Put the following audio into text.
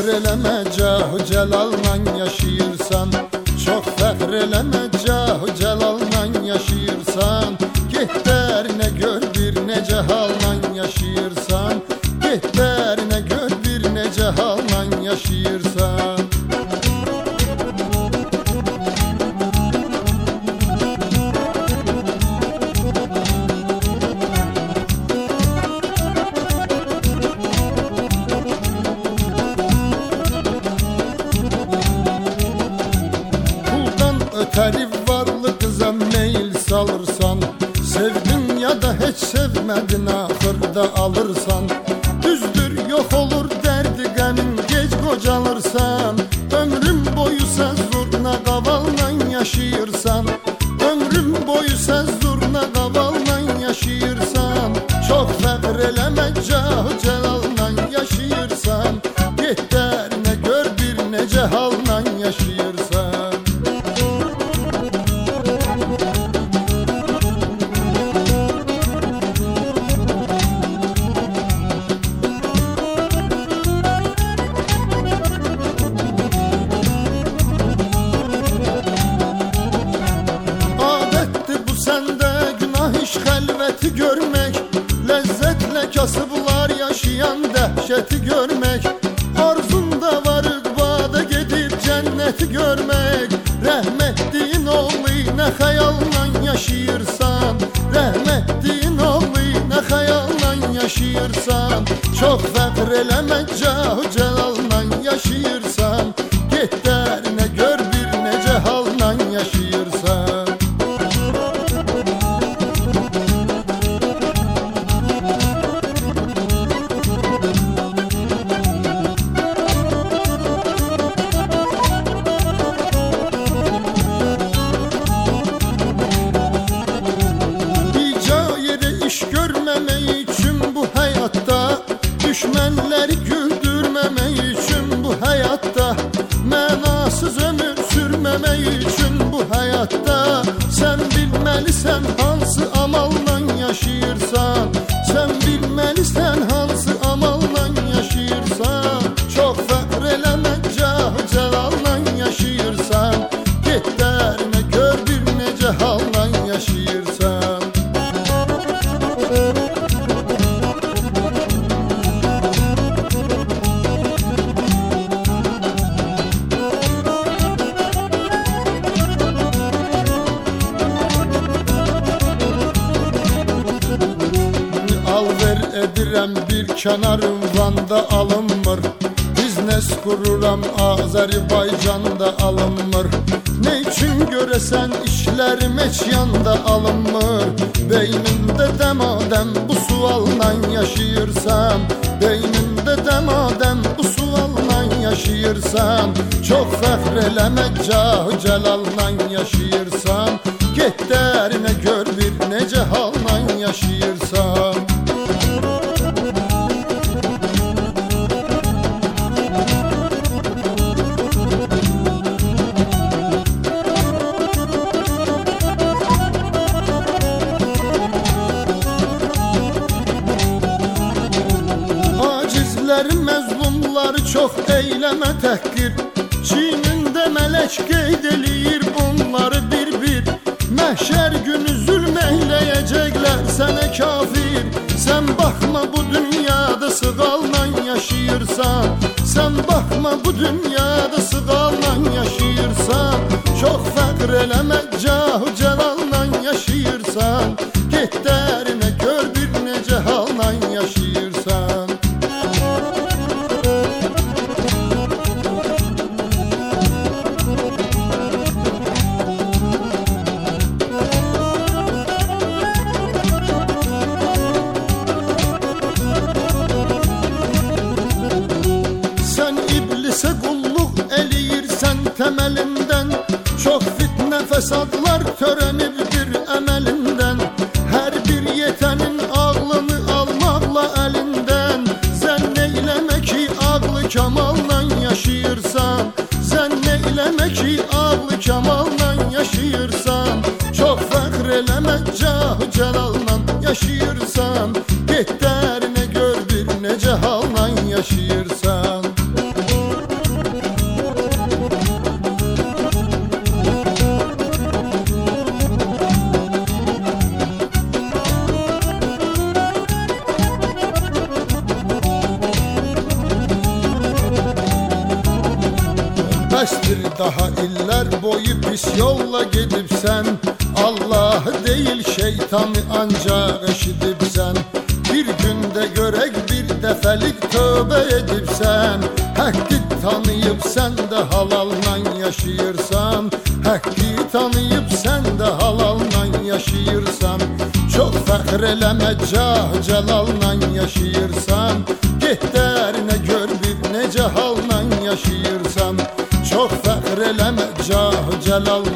eləmə cah-ı cəlalla yaşayırsan. Çox fəxr eləmə cah-ı cəlalla yaşayırsan. Get dərinə gör bir necə halla yaşayırsan. Get dərinə gör bir necə halla yaşayırsan. Ötəri varlı qıza meyil salırsan. Sevdin ya da heç sevmədin, axırda alırsan. Düzdür, yox olur dərdi qəmin, gec qocalırsan. Ömrün boyu sən zurna qavalla yaşayırsan. Ömrün boyu sən zurna qavalla yaşayırsan. Çox fəxr eləmə cah-ı cəlalla yaşayırsan. Get dərinə gör bir necə halla yaşayırsan. Xəlvəti görmək, ləzzətlə kasıblar yaşayan dəhşəti görmək. Arzunda var iqbada gedib cənnəti görmək. Rəhmətliyin oğlu nə xəyalla yaşayırsan. Rəhmətliyin oğlu nə xəyalla yaşayırsan. Çox fəxr eləmə cah-ı cəlalla yaşayırsan. Get dərinə gör bir necə halla yaşayırsan. Düşmənləri güldürməmək üçün bu həyatda, mənasız ömür sürməmək üçün bu həyatda. Sən bilməlisən hansı amalla yaşayırsan. Sən bilməlisən hansı amalla yaşayırsan. Çox fəxr eləmə cah-ı cəlalla yaşayırsan. Get dərinə gör bir necə halla yaşayırsan. Alver edirəm bir kənarım Vanda alınmır. Biznes qururam Azərbaycanda alınmır. Ne üçün görəsən işlərim heç yanda alınmır. Beynimdə dəmadəm bu sualla yaşayırsan. Beynimdə dəmadəm bu sualla yaşayırsan. Çox fəxr eləmə cah-ı cəlalla yaşayırsan. Get dərinə gör bir necə halla yaşayırsan. Acizləri, məzlumları çox eyləmə təhqir. Çiynində mələk qeyd eləyir bunları bir-bir. Məhşər günü zülm eyləyəcəklər sənə kafir. Sən baxma bu dünyada sığalla yaşayırsan. Sən baxma bu dünyada sığalla yaşayırsan. Çox fəxr eləmə cah-ı cəlalla yaşayırsan. Get dərinə gör bir necə halla yaşayırsan. Təməlindən çox fitnə fəsadlar törənibdir əməlindən. Hər bir yetənin ağlını almaqla əlindən. Zənn eyləmə ki ağlı kamalla yaşayırsan. Zənn eyləmə ki ağlı kamalla yaşayırsan. Çox fəxr eləmə cah-ı cəlalla yaşayırsan. Get dərinə gör bir necə halla yaşayırsan. Bəsdir daha illər boyu pis yolla gedibsən, Allah deyil şeytanı ancaq eşidibsən. Bir gündə görək bir dəfəlik tövbə edibsən, Həqqi tanıyıb sən də halalla yaşayırsan, Həqqi tanıyıb sən də halalla yaşayırsan. Çox fəxr eləmə cah-cəlalla yaşayırsan, get dərinə gör bir necə halla yaşayırsan. Çox fəxr eləmə cah-cəlalla